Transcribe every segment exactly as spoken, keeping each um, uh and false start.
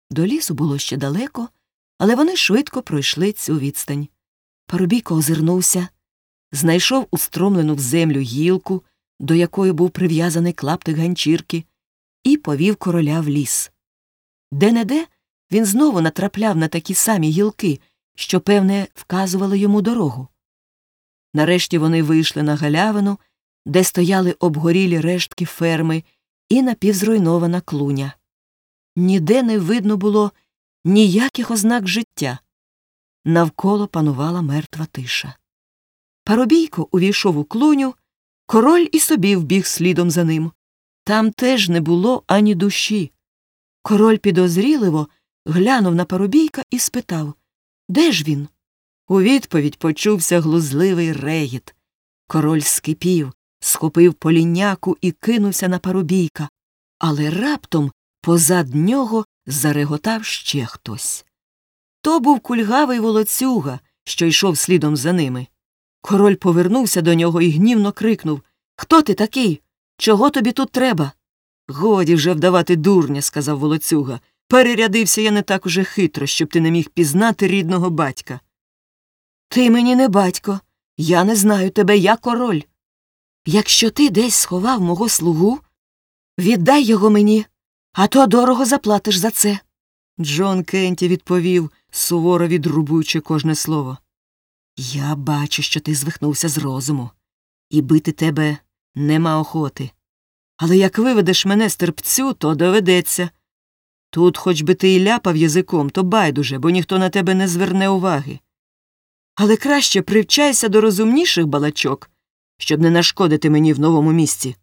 До лісу було ще далеко, але вони швидко пройшли цю відстань. Парубійко озирнувся, знайшов устромлену в землю гілку, до якої був прив'язаний клаптик ганчірки, і повів короля в ліс. Де-не-де він знову натрапляв на такі самі гілки, що, певне, вказували йому дорогу. Нарешті вони вийшли на галявину, де стояли обгорілі рештки ферми і напівзруйнована клуня. Ніде не видно було ніяких ознак життя. Навколо панувала мертва тиша. Парубійко увійшов у клуню, король і собі вбіг слідом за ним. Там теж не було ані душі. Король підозріливо глянув на Парубійка і спитав: «Де ж він?» У відповідь почувся глузливий регіт. Король скипів, схопив поліняку і кинувся на Парубійка. Але раптом позад нього зареготав ще хтось. То був кульгавий волоцюга, що йшов слідом за ними. Король повернувся до нього і гнівно крикнув: «Хто ти такий? Чого тобі тут треба?» «Годі вже вдавати дурня», – сказав волоцюга. «Перерядився я не так уже хитро, щоб ти не міг пізнати рідного батька». «Ти мені не батько. Я не знаю тебе, я король. Якщо ти десь сховав мого слугу, віддай його мені, а то дорого заплатиш за це». Джон Кенті відповів, суворо відрубуючи кожне слово: «Я бачу, що ти звихнувся з розуму, і бити тебе нема охоти. Але як виведеш мене з терпцю, то доведеться. Тут хоч би ти і ляпав язиком, то байдуже, бо ніхто на тебе не зверне уваги. Але краще привчайся до розумніших балачок, щоб не нашкодити мені в новому місці.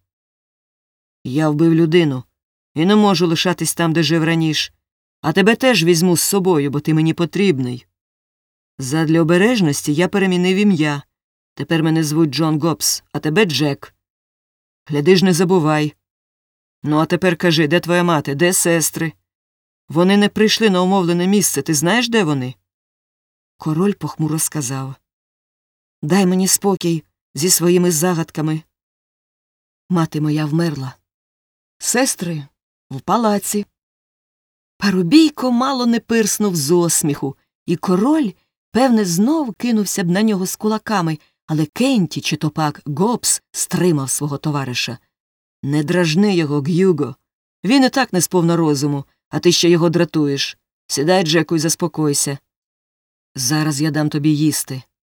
Я вбив людину і не можу лишатись там, де жив раніше, а тебе теж візьму з собою, бо ти мені потрібний. Задля обережності я перемінив ім'я. Тепер мене звуть Джон Гобс, а тебе Джек. Гляди ж, не забувай. Ну, а тепер кажи, де твоя мати, де сестри? Вони не прийшли на умовлене місце, ти знаєш, де вони?» Король похмуро сказав: «Дай мені спокій зі своїми загадками. Мати моя вмерла. Сестри в палаці». Парубійко мало не пирснув з осміху, і король, певне, знов кинувся б на нього з кулаками, але Кенті, чи то пак Гобс, стримав свого товариша. «Не дражни його, Г'юго. Він і так не сповна розуму, а ти ще його дратуєш. Сідай, Джеку, і заспокойся. Зараз я дам тобі їсти.